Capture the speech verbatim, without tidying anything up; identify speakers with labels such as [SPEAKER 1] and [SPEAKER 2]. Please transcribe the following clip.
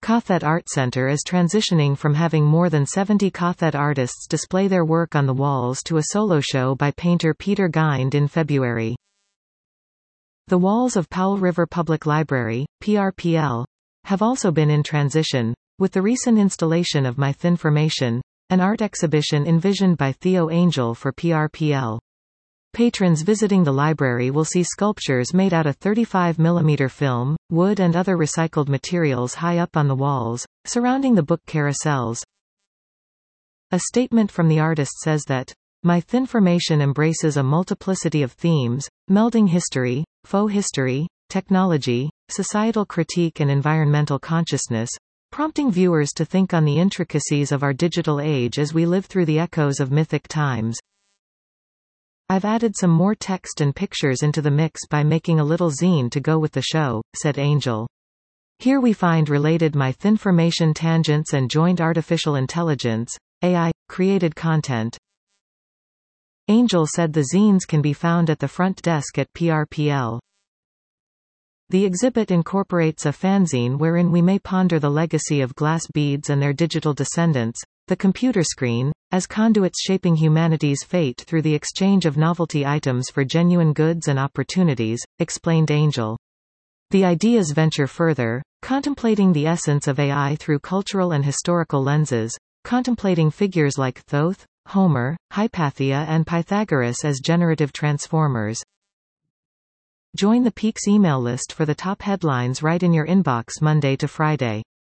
[SPEAKER 1] Kothet Art Center is transitioning from having more than seventy Kothet artists display their work on the walls to a solo show by painter Peter Geind in February. The walls of Powell River Public Library, P R P L, have also been in transition, with the recent installation of My Thinformation, an art exhibition envisioned by Theo Angel for P R P L. Patrons visiting the library will see sculptures made out of thirty-five millimeter film, wood and other recycled materials high up on the walls, surrounding the book carousels. A statement from the artist says that, My Thinformation embraces a multiplicity of themes, melding history, faux history, technology, societal critique and environmental consciousness, prompting viewers to think on the intricacies of our digital age as we live through the echoes of mythic times. I've added some more text and pictures into the mix by making a little zine to go with the show, said Angel. Here we find related My Thinformation tangents and joint artificial intelligence, A I, created content. Angel said the zines can be found at the front desk at P R P L. The exhibit incorporates a fanzine wherein we may ponder the legacy of glass beads and their digital descendants, the computer screen, as conduits shaping humanity's fate through the exchange of novelty items for genuine goods and opportunities, explained Angel. The ideas venture further, contemplating the essence of A I through cultural and historical lenses, contemplating figures like Thoth, Homer, Hypatia and Pythagoras as generative transformers. Join the Peaks email list for the top headlines right in your inbox Monday to Friday.